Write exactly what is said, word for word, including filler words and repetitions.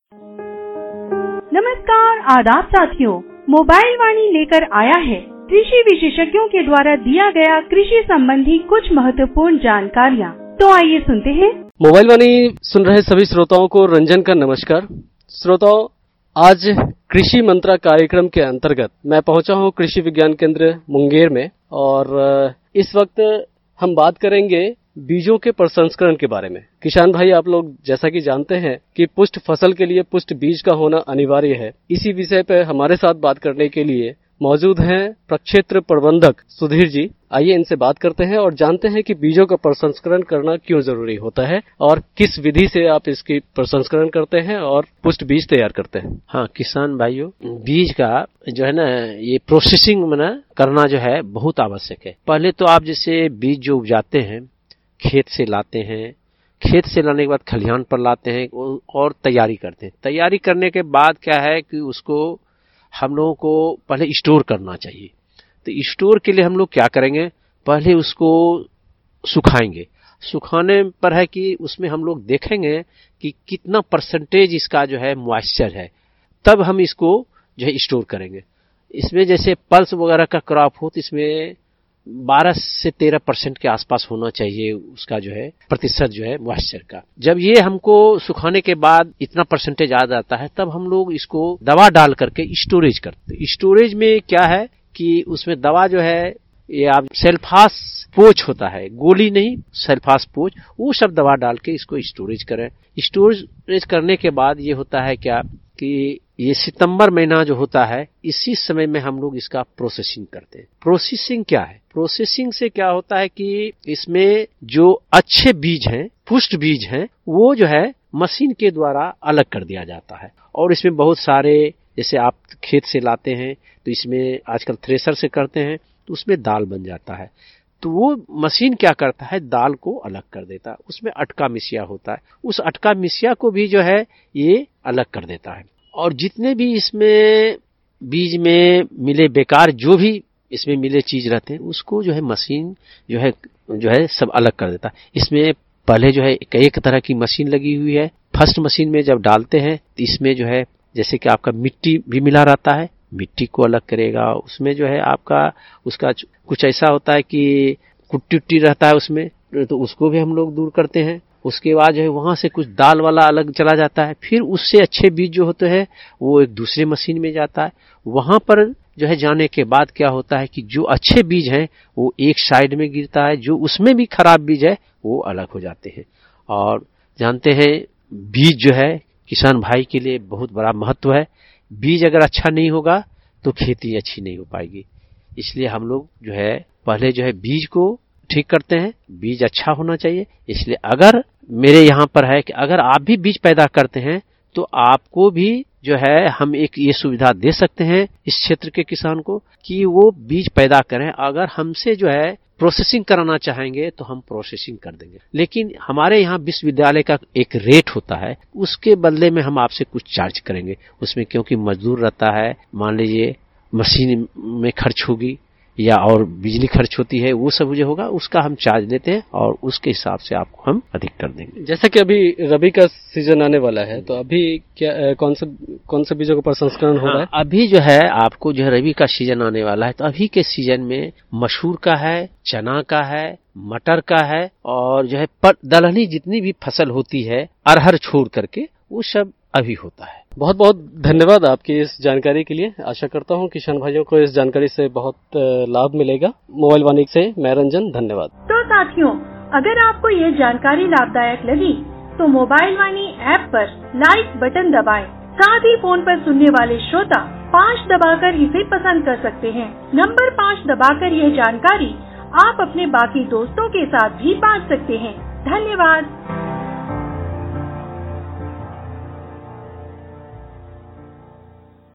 नमस्कार, आदाब साथियों। मोबाइल वाणी लेकर आया है कृषि विशेषज्ञों के द्वारा दिया गया कृषि संबंधी कुछ महत्वपूर्ण जानकारियाँ। तो आइए सुनते हैं। मोबाइल वाणी सुन रहे सभी श्रोताओं को रंजन का नमस्कार। श्रोताओं, आज कृषि मंत्रा कार्यक्रम के अंतर्गत मैं पहुंचा हूं कृषि विज्ञान केंद्र मुंगेर में, और इस वक्त हम बात करेंगे बीजों के प्रसंस्करण के बारे में। किसान भाई, आप लोग जैसा कि जानते हैं कि पुष्ट फसल के लिए पुष्ट बीज का होना अनिवार्य है। इसी विषय पर हमारे साथ बात करने के लिए मौजूद हैं प्रक्षेत्र प्रबंधक सुधीर जी। आइए इनसे बात करते हैं और जानते हैं कि बीजों का प्रसंस्करण करना क्यों जरूरी होता है और किस विधि से आप इसकी प्रसंस्करण करते हैं और पुष्ट बीज तैयार करते हैं। हाँ किसान भाइयों, बीज का जो है ना, ये प्रोसेसिंग में ना करना जो है बहुत आवश्यक है। पहले तो आप जैसे बीज जो उपजाते हैं खेत से लाते हैं, खेत से लाने के बाद खलिहान पर लाते हैं और तैयारी करते हैं। तैयारी करने के बाद क्या है कि उसको हम लोगों को पहले स्टोर करना चाहिए। तो स्टोर के लिए हम लोग क्या करेंगे, पहले उसको सुखाएंगे। सुखाने पर है कि उसमें हम लोग देखेंगे कि कितना परसेंटेज इसका जो है मॉइस्चर है, तब हम इसको जो है स्टोर करेंगे। इसमें जैसे पल्स वगैरह का क्रॉप हो तो इसमें बारह से तेरह परसेंट के आसपास होना चाहिए उसका जो है प्रतिशत जो है मॉइस्चर का। जब ये हमको सुखाने के बाद इतना परसेंटेज आ जाता है, तब हम लोग इसको दवा डाल करके स्टोरेज करते। स्टोरेज में क्या है कि उसमें दवा जो है, ये आप सल्फास पोच होता है, गोली नहीं, सल्फास पोच, वो सब दवा डाल के इसको स्टोरेज करें। स्टोरेज करने के बाद ये होता है क्या कि ये सितंबर महीना जो होता है, इसी समय में हम लोग इसका प्रोसेसिंग करते हैं। प्रोसेसिंग क्या है? प्रोसेसिंग से क्या होता है कि इसमें जो अच्छे बीज हैं, पुष्ट बीज हैं, वो जो है मशीन के द्वारा अलग कर दिया जाता है। और इसमें बहुत सारे, जैसे आप खेत से लाते हैं तो इसमें आजकल थ्रेशर से करते हैं तो उसमें दाल बन जाता है। तो वो मशीन क्या करता है, दाल को अलग कर देता है। उसमें अटका मिसिया होता है, उस अटका मिसिया को भी जो है ये अलग कर देता है। और जितने भी इसमें बीज में मिले बेकार जो भी इसमें मिले चीज रहते हैं, उसको जो है मशीन जो है जो है सब अलग कर देता है। इसमें पहले जो है एक तरह की मशीन लगी हुई है। फर्स्ट मशीन में जब डालते हैं तो इसमें जो है जैसे कि आपका मिट्टी भी मिला रहता है, मिट्टी को अलग करेगा। उसमें जो है आपका उसका कुछ ऐसा होता है कि कुट्टी उट्टी रहता है उसमें, तो उसको भी हम लोग दूर करते हैं। उसके बाद जो है वहां से कुछ दाल वाला अलग चला जाता है। फिर उससे अच्छे बीज जो होते हैं वो एक दूसरे मशीन में जाता है। वहां पर जो है जाने के बाद क्या होता है कि जो अच्छे बीज हैं वो एक साइड में गिरता है, जो उसमें भी खराब बीज है वो अलग हो जाते हैं। और जानते हैं बीज जो है किसान भाई के लिए बहुत बड़ा महत्व है। बीज अगर अच्छा नहीं होगा तो खेती अच्छी नहीं हो पाएगी। इसलिए हम लोग जो है पहले जो है बीज को ठीक करते हैं। बीज अच्छा होना चाहिए। इसलिए अगर मेरे यहाँ पर है कि अगर आप भी बीज पैदा करते हैं तो आपको भी जो है हम एक ये सुविधा दे सकते हैं इस क्षेत्र के किसान को कि वो बीज पैदा करें। अगर हमसे जो है प्रोसेसिंग कराना चाहेंगे तो हम प्रोसेसिंग कर देंगे, लेकिन हमारे यहाँ विश्वविद्यालय का एक रेट होता है, उसके बदले में हम आपसे कुछ चार्ज करेंगे। उसमें क्योंकि मजदूर रहता है, मान लीजिए मशीन में खर्च होगी या और बिजली खर्च होती है, वो सब जो होगा उसका हम चार्ज लेते हैं और उसके हिसाब से आपको हम अधिक कर देंगे। जैसा कि अभी रबी का सीजन आने वाला है, तो अभी क्या कौन से कौन से बीजों का प्रसंस्करण हो रहा है? अभी जो है आपको जो है रबी का सीजन आने वाला है, तो अभी के सीजन में मसूर का है, चना का है, मटर का है, और जो है दलहनी जितनी भी फसल होती है अरहर छोड़ करके वो सब अभी होता है। बहुत बहुत धन्यवाद आपकी इस जानकारी के लिए। आशा करता हूं किसान भाइयों को इस जानकारी से बहुत लाभ मिलेगा। मोबाइल वाणी से मैं रंजन, धन्यवाद। तो साथियों, अगर आपको ये जानकारी लाभदायक लगी तो मोबाइल वाणी ऐप पर लाइक बटन दबाएं। साथ ही फोन पर सुनने वाले श्रोता पाँच दबाकर इसे पसंद कर सकते हैं। नंबर पाँच दबाकर यह जानकारी आप अपने बाकी दोस्तों के साथ भी बांट सकते हैं। धन्यवाद।